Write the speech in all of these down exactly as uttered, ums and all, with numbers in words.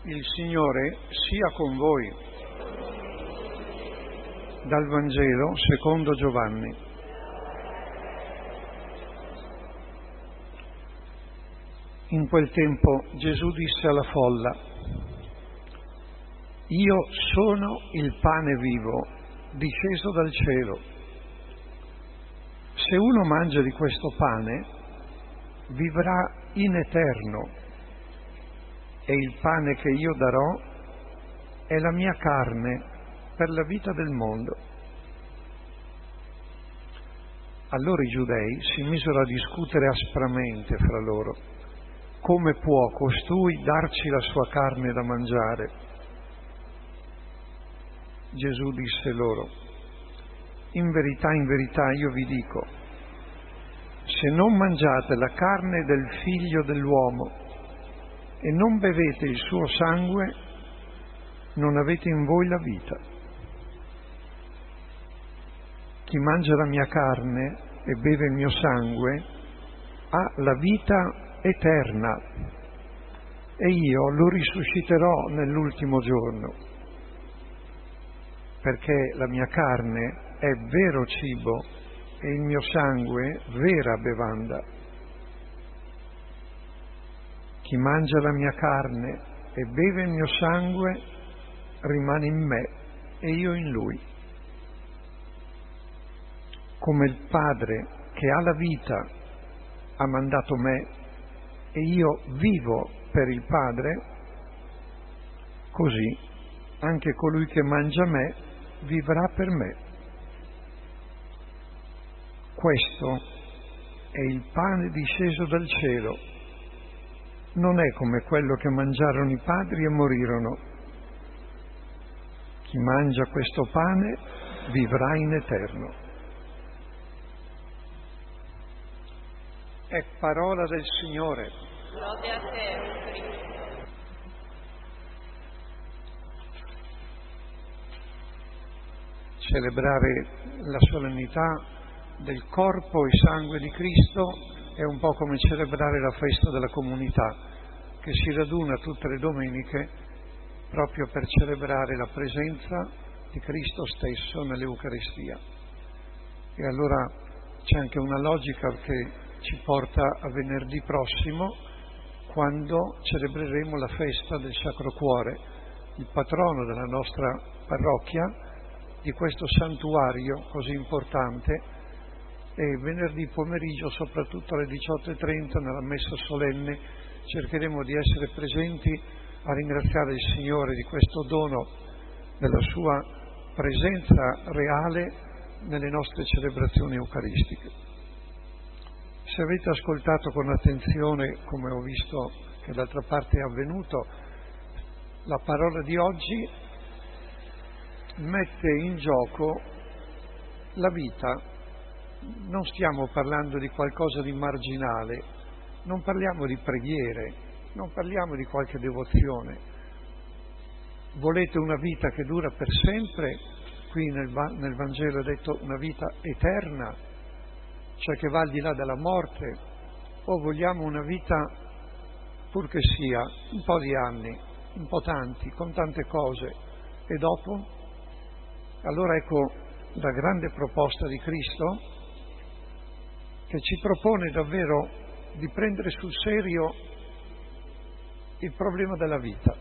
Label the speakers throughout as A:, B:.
A: Il Signore sia con voi. Dal Vangelo secondo Giovanni. In quel tempo Gesù disse alla folla: Io sono il pane vivo, disceso dal cielo. Se uno mangia di questo pane, vivrà in eterno. E il pane che io darò è la mia carne per la vita del mondo. Allora i giudei si misero a discutere aspramente fra loro: come può costui darci la sua carne da mangiare? Gesù disse loro: in verità, in verità io vi dico, se non mangiate la carne del Figlio dell'uomo e non bevete il suo sangue, non avete in voi la vita. Chi mangia la mia carne e beve il mio sangue ha la vita eterna, e io lo risusciterò nell'ultimo giorno, perché la mia carne è vero cibo e il mio sangue vera bevanda. Chi mangia la mia carne e beve il mio sangue rimane in me e io in lui. Come il Padre che ha la vita ha mandato me e io vivo per il Padre, così anche colui che mangia me vivrà per me. Questo è il pane disceso dal cielo. Non è come quello che mangiarono i padri e morirono. Chi mangia questo pane vivrà in eterno. È parola del Signore.
B: Lode a te, Cristo.
A: Celebrare la solennità del corpo e sangue di Cristo è un po' come celebrare la festa della comunità, che si raduna tutte le domeniche proprio per celebrare la presenza di Cristo stesso nell'Eucaristia. E allora c'è anche una logica che ci porta a venerdì prossimo, quando celebreremo la festa del Sacro Cuore, il patrono della nostra parrocchia, di questo santuario così importante. E venerdì pomeriggio, soprattutto alle diciotto e trenta, nella messa solenne, cercheremo di essere presenti a ringraziare il Signore di questo dono della sua presenza reale nelle nostre celebrazioni eucaristiche. Se avete ascoltato con attenzione, come ho visto che d'altra parte è avvenuto, la parola di oggi mette in gioco la vita. Non stiamo parlando di qualcosa di marginale, non parliamo di preghiere, non parliamo di qualche devozione. Volete una vita che dura per sempre? Qui nel, nel Vangelo è detto una vita eterna, cioè che va al di là della morte, o vogliamo una vita, pur che sia, un po' di anni, un po' tanti, con tante cose, e dopo? Allora ecco la grande proposta di Cristo, che ci propone davvero di prendere sul serio il problema della vita.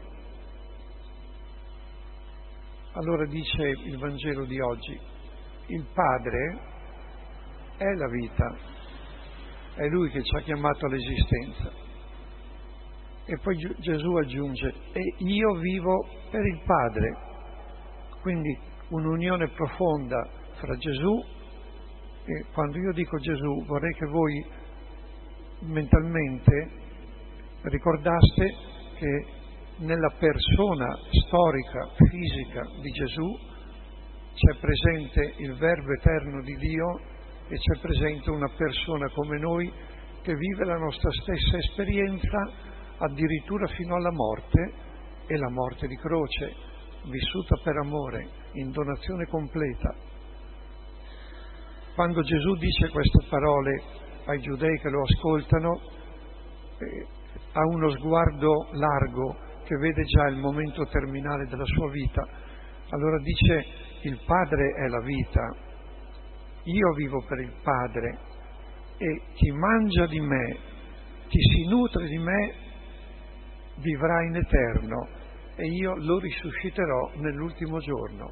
A: Allora dice il Vangelo di oggi: il Padre è la vita, è Lui che ci ha chiamato all'esistenza. E poi Gesù aggiunge: e io vivo per il Padre. Quindi un'unione profonda fra Gesù. E quando io dico Gesù, vorrei che voi mentalmente ricordaste che nella persona storica, fisica di Gesù c'è presente il Verbo eterno di Dio e c'è presente una persona come noi che vive la nostra stessa esperienza addirittura fino alla morte, e la morte di croce, vissuta per amore, in donazione completa. Quando Gesù dice queste parole ai giudei che lo ascoltano, eh, ha uno sguardo largo che vede già il momento terminale della sua vita. Allora dice: il Padre è la vita, io vivo per il Padre, e chi mangia di me, chi si nutre di me, vivrà in eterno, e io lo risusciterò nell'ultimo giorno.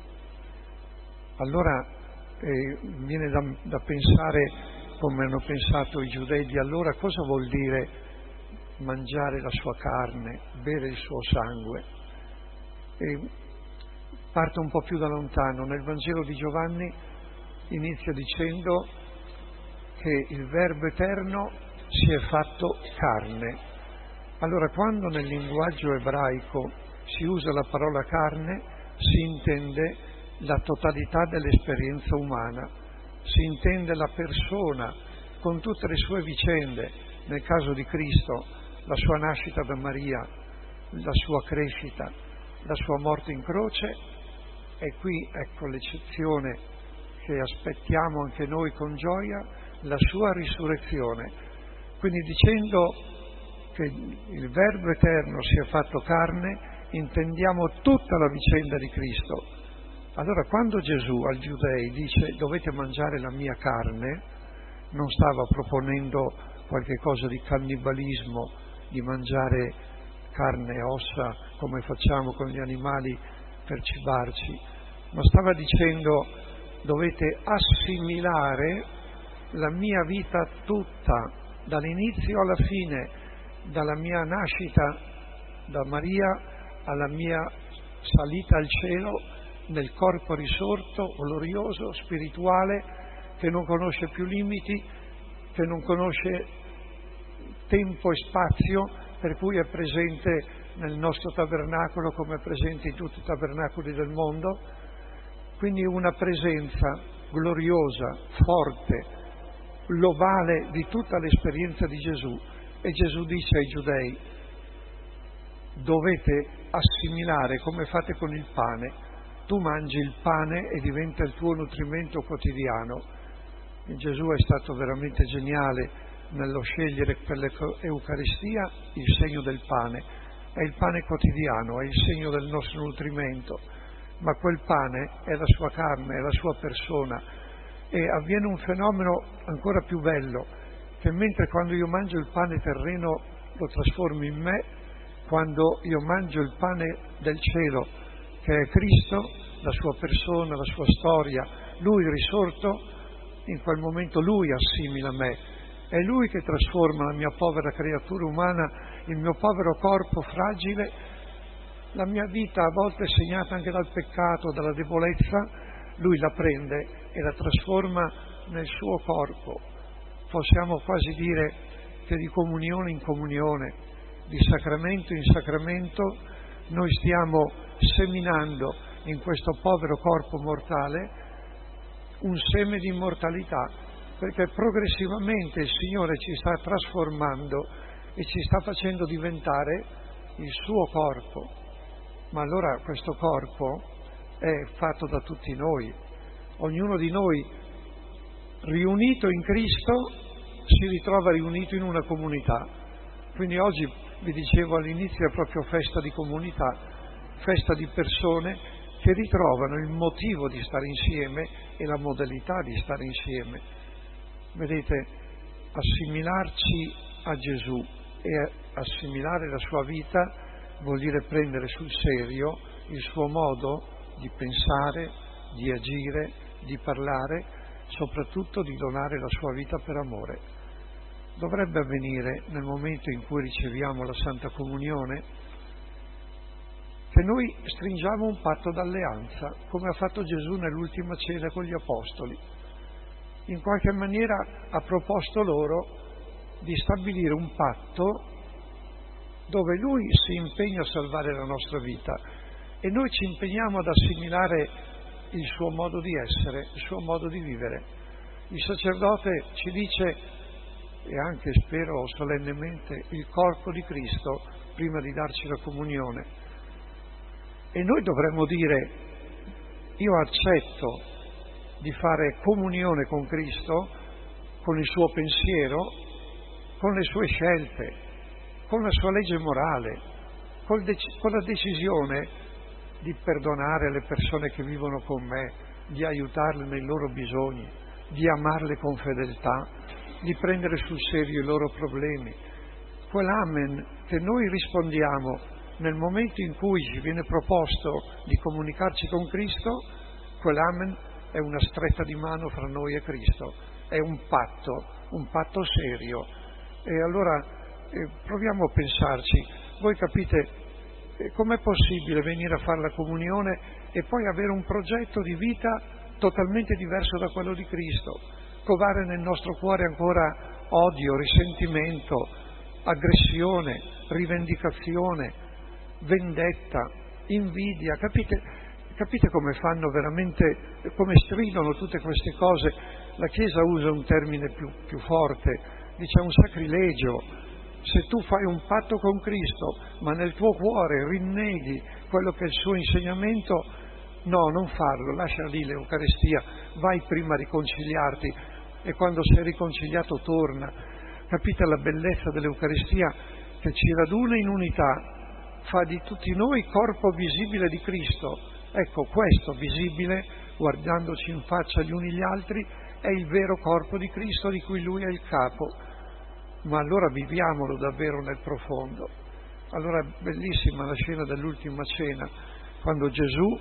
A: Allora eh, viene da, da pensare, come hanno pensato i giudei di allora, cosa vuol dire mangiare la sua carne, bere il suo sangue. E parto un po' più da lontano. Nel Vangelo di Giovanni inizia dicendo che il Verbo eterno si è fatto carne. Allora, quando nel linguaggio ebraico si usa la parola carne, si intende la totalità dell'esperienza umana, si intende la persona con tutte le sue vicende, nel caso di Cristo, la sua nascita da Maria, la sua crescita, la sua morte in croce, e qui ecco l'eccezione che aspettiamo anche noi con gioia, la sua risurrezione. Quindi dicendo che il Verbo eterno si è fatto carne, intendiamo tutta la vicenda di Cristo. Allora, quando Gesù ai giudei dice dovete mangiare la mia carne, non stava proponendo qualche cosa di cannibalismo, di mangiare carne e ossa come facciamo con gli animali per cibarci, ma stava dicendo dovete assimilare la mia vita tutta, dall'inizio alla fine, dalla mia nascita da Maria alla mia salita al cielo, nel corpo risorto, glorioso, spirituale, che non conosce più limiti, che non conosce tempo e spazio, per cui è presente nel nostro tabernacolo come è presente in tutti i tabernacoli del mondo. Quindi una presenza gloriosa, forte, globale di tutta l'esperienza di Gesù. E Gesù dice ai giudei: dovete assimilare come fate con il pane. Tu mangi il pane e diventa il tuo nutrimento quotidiano. E Gesù è stato veramente geniale nello scegliere per l'Eucaristia il segno del pane. È il pane quotidiano, è il segno del nostro nutrimento, ma quel pane è la sua carne, è la sua persona. E avviene un fenomeno ancora più bello, che mentre quando io mangio il pane terreno lo trasformo in me, quando io mangio il pane del cielo, che è Cristo, la sua persona, la sua storia, Lui risorto, in quel momento Lui assimila me. È Lui che trasforma la mia povera creatura umana, il mio povero corpo fragile, la mia vita a volte segnata anche dal peccato, dalla debolezza. Lui la prende e la trasforma nel suo corpo. Possiamo quasi dire che di comunione in comunione, di sacramento in sacramento, noi stiamo seminando in questo povero corpo mortale un seme di immortalità, perché progressivamente il Signore ci sta trasformando e ci sta facendo diventare il suo corpo. Ma allora questo corpo è fatto da tutti noi. Ognuno di noi, riunito in Cristo, si ritrova riunito in una comunità. Quindi oggi, vi dicevo all'inizio, è proprio festa di comunità, festa di persone che ritrovano il motivo di stare insieme e la modalità di stare insieme. Vedete, assimilarci a Gesù e assimilare la sua vita vuol dire prendere sul serio il suo modo di pensare, di agire, di parlare, soprattutto di donare la sua vita per amore. Dovrebbe avvenire nel momento in cui riceviamo la Santa Comunione che noi stringiamo un patto d'alleanza, come ha fatto Gesù nell'ultima cena con gli Apostoli. In qualche maniera ha proposto loro di stabilire un patto dove Lui si impegna a salvare la nostra vita e noi ci impegniamo ad assimilare il suo modo di essere, il suo modo di vivere. Il sacerdote ci dice, e anche spero solennemente, il corpo di Cristo prima di darci la comunione. E noi dovremmo dire: io accetto di fare comunione con Cristo, con il suo pensiero, con le sue scelte, con la sua legge morale, col dec- con la decisione di perdonare le persone che vivono con me, di aiutarle nei loro bisogni, di amarle con fedeltà, di prendere sul serio i loro problemi. Quell'amen che noi rispondiamo nel momento in cui ci viene proposto di comunicarci con Cristo, quell'amen è una stretta di mano fra noi e Cristo, è un patto, un patto serio. E allora eh, proviamo a pensarci. Voi capite eh, com'è possibile venire a fare la comunione e poi avere un progetto di vita totalmente diverso da quello di Cristo, covare nel nostro cuore ancora odio, risentimento, aggressione, rivendicazione, vendetta, invidia. Capite, capite come fanno veramente, come stridono tutte queste cose? La Chiesa usa un termine più, più forte, dice un sacrilegio. Se tu fai un patto con Cristo, ma nel tuo cuore rinneghi quello che è il suo insegnamento, no, non farlo, lascia lì l'Eucaristia, vai prima a riconciliarti e quando sei riconciliato torna. Capite la bellezza dell'Eucaristia che ci raduna in unità, fa di tutti noi corpo visibile di Cristo. Ecco, questo visibile, guardandoci in faccia gli uni gli altri, è il vero corpo di Cristo di cui Lui è il capo. Ma allora viviamolo davvero nel profondo. Allora è bellissima la scena dell'ultima cena, quando Gesù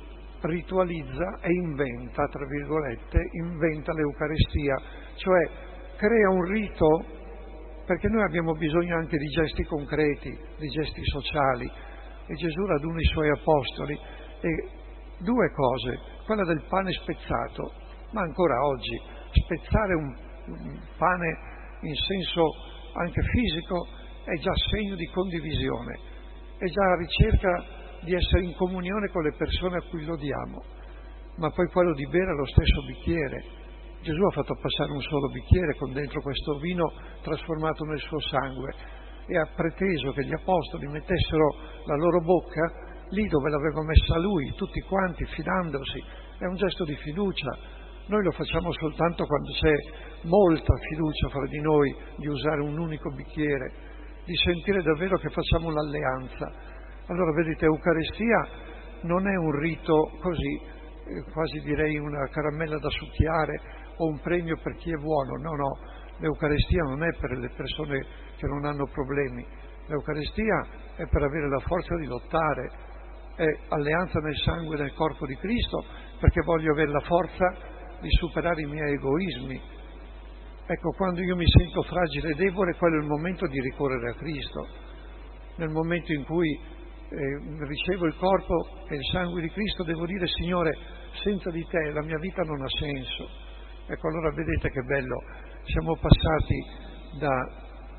A: ritualizza e inventa, tra virgolette, inventa l'Eucaristia, cioè crea un rito, perché noi abbiamo bisogno anche di gesti concreti, di gesti sociali, e Gesù raduna i Suoi apostoli e due cose, quella del pane spezzato, ma ancora oggi spezzare un, un pane in senso anche fisico è già segno di condivisione, è già ricerca di essere in comunione con le persone a cui lo diamo. Ma poi quello di bere lo stesso bicchiere. Gesù ha fatto passare un solo bicchiere con dentro questo vino trasformato nel suo sangue e ha preteso che gli apostoli mettessero la loro bocca lì dove l'aveva messa lui, tutti quanti, fidandosi. È un gesto di fiducia. Noi lo facciamo soltanto quando c'è molta fiducia fra di noi di usare un unico bicchiere, di sentire davvero che facciamo un'alleanza. Allora, vedete, Eucaristia non è un rito così, eh, quasi direi una caramella da succhiare o un premio per chi è buono. No, no, l'Eucaristia non è per le persone che non hanno problemi. L'Eucaristia è per avere la forza di lottare, è alleanza nel sangue e nel corpo di Cristo, perché voglio avere la forza di superare i miei egoismi. Ecco, quando io mi sento fragile e debole, quello è il momento di ricorrere a Cristo. Nel momento in cui eh, ricevo il corpo e il sangue di Cristo, devo dire: Signore, senza di te la mia vita non ha senso. Ecco, allora vedete che bello, siamo passati da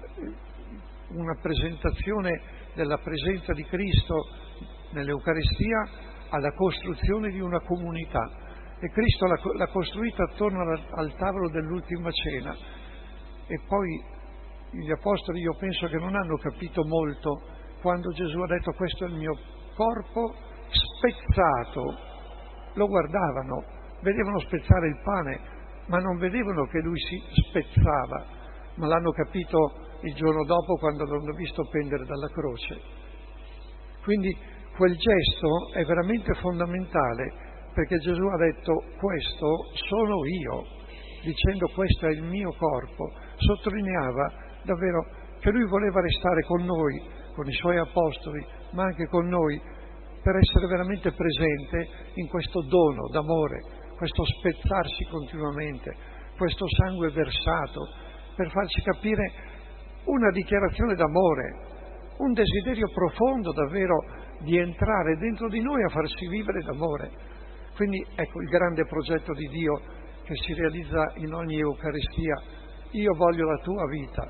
A: una presentazione della presenza di Cristo nell'Eucaristia alla costruzione di una comunità. E Cristo l'ha, l'ha costruita attorno al, al tavolo dell'ultima cena. E poi gli apostoli, io penso che non hanno capito molto quando Gesù ha detto: questo è il mio corpo spezzato. Lo guardavano, vedevano spezzare il pane, ma non vedevano che lui si spezzava, ma l'hanno capito il giorno dopo quando l'hanno visto pendere dalla croce. Quindi quel gesto è veramente fondamentale, perché Gesù ha detto: questo sono io, dicendo questo è il mio corpo. Sottolineava davvero che lui voleva restare con noi, con i suoi apostoli, ma anche con noi, per essere veramente presente in questo dono d'amore, questo spezzarsi continuamente, questo sangue versato, per farci capire una dichiarazione d'amore, un desiderio profondo davvero di entrare dentro di noi a farsi vivere d'amore. Quindi ecco il grande progetto di Dio che si realizza in ogni Eucaristia: io voglio la tua vita,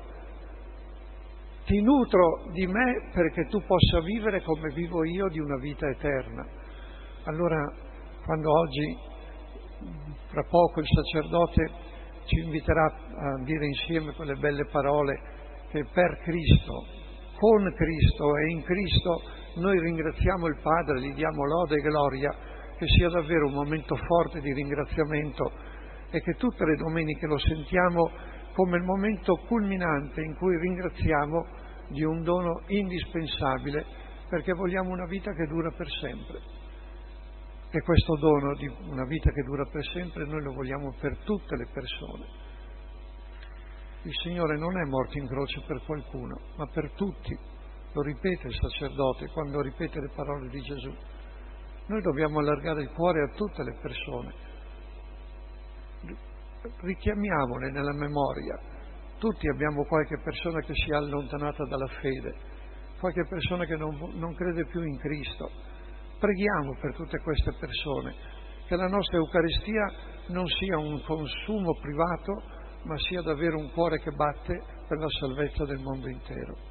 A: ti nutro di me perché tu possa vivere come vivo io di una vita eterna. Allora, quando oggi, fra poco, il sacerdote ci inviterà a dire insieme quelle belle parole che per Cristo, con Cristo e in Cristo noi ringraziamo il Padre, gli diamo lode e gloria, che sia davvero un momento forte di ringraziamento e che tutte le domeniche lo sentiamo come il momento culminante in cui ringraziamo di un dono indispensabile perché vogliamo una vita che dura per sempre. E questo dono di una vita che dura per sempre noi lo vogliamo per tutte le persone. Il Signore non è morto in croce per qualcuno, ma per tutti. Lo ripete il sacerdote quando ripete le parole di Gesù. Noi dobbiamo allargare il cuore a tutte le persone. Richiamiamole nella memoria. Tutti abbiamo qualche persona che si è allontanata dalla fede, qualche persona che non, non crede più in Cristo. Preghiamo per tutte queste persone, che la nostra Eucaristia non sia un consumo privato, ma sia davvero un cuore che batte per la salvezza del mondo intero.